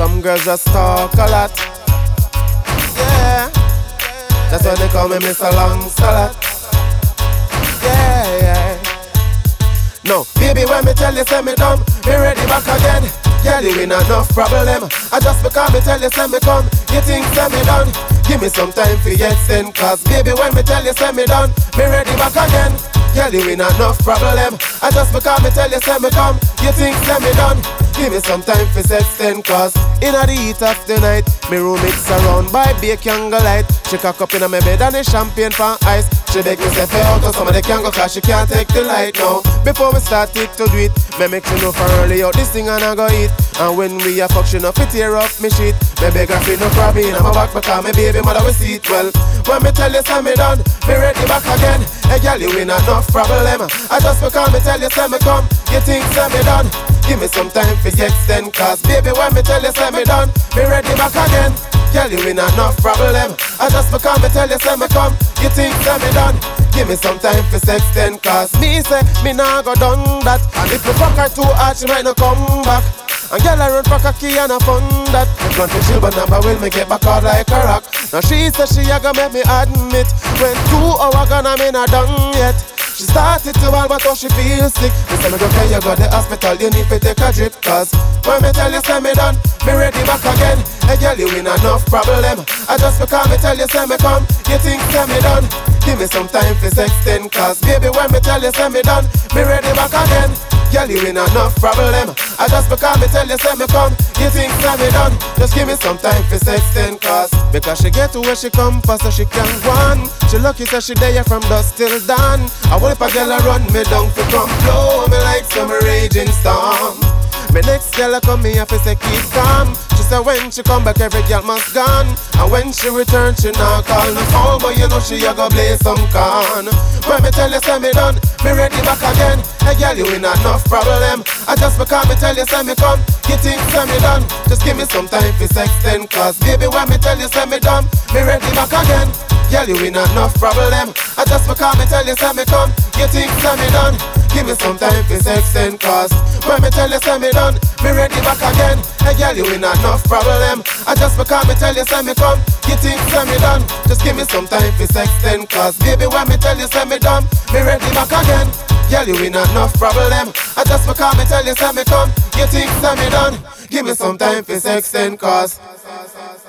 some girls just talk a lot. Yeah, that's why they call me Mr. Long Salad. Yeah. No, baby, when me tell you say me done, me ready back again. Girl, you ain't enough problem. I just because me tell you say me come, you think say me done. Give me some time for your extend, cause baby, when me tell you say me done, me ready back again. Girl, you ain't enough problem. I just because me tell you say me come, you think say me done. Give me some time for sex then, cause inna the heat of the night, me room it's surrounded by bake candlelight. She cock up inna my bed and the champagne for ice. She beg me say fair out to some of the can go cause she can't take the light now. Before we start it to do it, me make you know for early out this thing and I go eat. And when we a fuck, she no fit tear up me shit. Me beg her fi no crab in my back because me baby mother we see it well. When me tell you say me done, me ready back again. Hey girl, you ain't enough problem. I just because me tell you say me come, you think say me done. Give me some time for the extend, cause baby when me tell you say me done, me ready back again. Girl, you ain't enough problem. I just because me tell you say me come, you think say me done. Give me some time for sex then, cause me say me nah go done that. And if me fuck her too hard, she might not come back. And girl I run for cocky and I fun that. Me front to chill but number will me get back out like a rock. Now she say she a gonna make me admit, when 2 hours gone I me not done yet. She started to all but how she feels sick. Me say me go carry you go the hospital, you need to take a drip. Cause when me tell you say me done, me ready back again. Hey girl, you ain't enough problem. I just because me tell you say me come, you think say me done. Give me some time for sex then, cause baby when me tell you say me done, me ready back again. Girl, you ain't enough problem. I just because me tell you say me come, you think say me done. Just give me some time for sex then, cause because she get to where she come for so she can go on. She lucky so she there from dusk till dawn. I want if a girl a run me down to come blow me like some raging storm. My next girl a come me have to say keep calm. She say when she come back every girl must gone. And when she return she not call no phone, but you know she a go play some con. When me tell you say me done, me ready back again. Hey girl, you ain't enough problem. I just because me tell you say me come, you think say me done. Just give me some time for sex then, cause baby when me tell you say me done, me ready back again. Girl, you ain't enough problem. I just because me tell you say me come, you think say me done. Give me some time for sex then, cause when me tell you say me done, me ready back again. Hey girl, you ain't enough problem. I just because me tell you say me come, you think say me done. Just give me some time for sex then, cause baby when me tell you say me done, me ready back again. Girl, you ain't enough problem. I just because me tell you say me come, you think say me done. Give me some time for sex then, cause